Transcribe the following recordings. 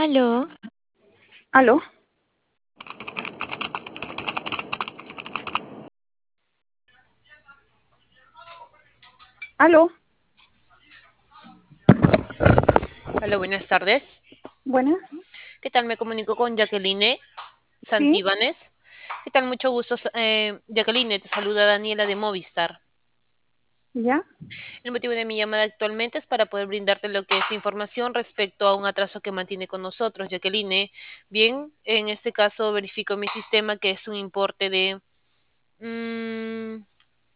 Aló, ¿Aló? ¿Aló? Hola, buenas tardes. ¿Buenas? ¿Qué tal? Me comunico con Jacqueline ¿Sí? Santíbanes. ¿Qué tal? Mucho gusto. Jacqueline, te saluda Daniela de Movistar. ¿Ya? El motivo de mi llamada actualmente es para poder brindarte lo que es información respecto a un atraso que mantiene con nosotros, Jacqueline. Bien, en este caso verifico mi sistema que es un importe de mm,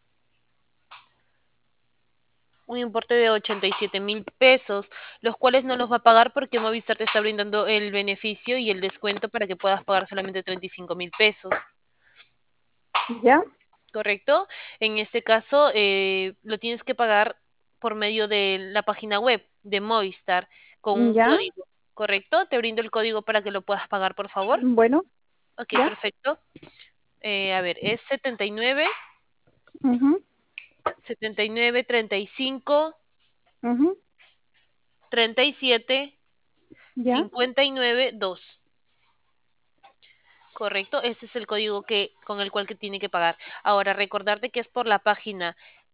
87.000 pesos, los cuales no los va a pagar porque Movistar te está brindando el beneficio y el descuento para que puedas pagar solamente 35.000 pesos. ¿Ya? ¿Correcto? En este caso, lo tienes que pagar por medio de la página web de Movistar con un ¿Ya? código, ¿correcto? Te brindo el código para que lo puedas pagar, por favor. Bueno, Ok, ¿ya? perfecto. A ver, es Mhm, 79 35 mhm, 37 ¿ya? 59 2. Correcto, ese es el código con el cual que tiene que pagar. Ahora, recordarte que es por la página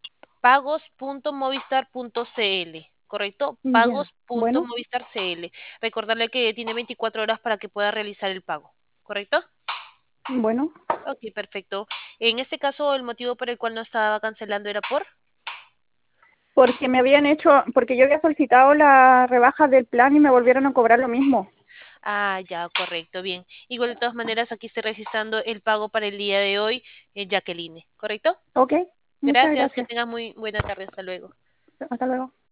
pagos.movistar.cl, ¿correcto? Ya. Bueno, Pagos.movistar.cl. Recordarle que tiene 24 horas para que pueda realizar el pago, ¿correcto? bueno. Ok, perfecto. En este caso, el motivo por el cual no estaba cancelando era por... Porque me habían hecho, porque yo había solicitado la rebaja del plan y me volvieron a cobrar lo mismo. Ah, ya, correcto, bien. Igual de todas maneras, aquí estoy registrando el pago para el día de hoy, Jacqueline, ¿correcto? Ok, muchas Gracias, que gracias. tengas muy buena tarde, hasta luego. Hasta luego.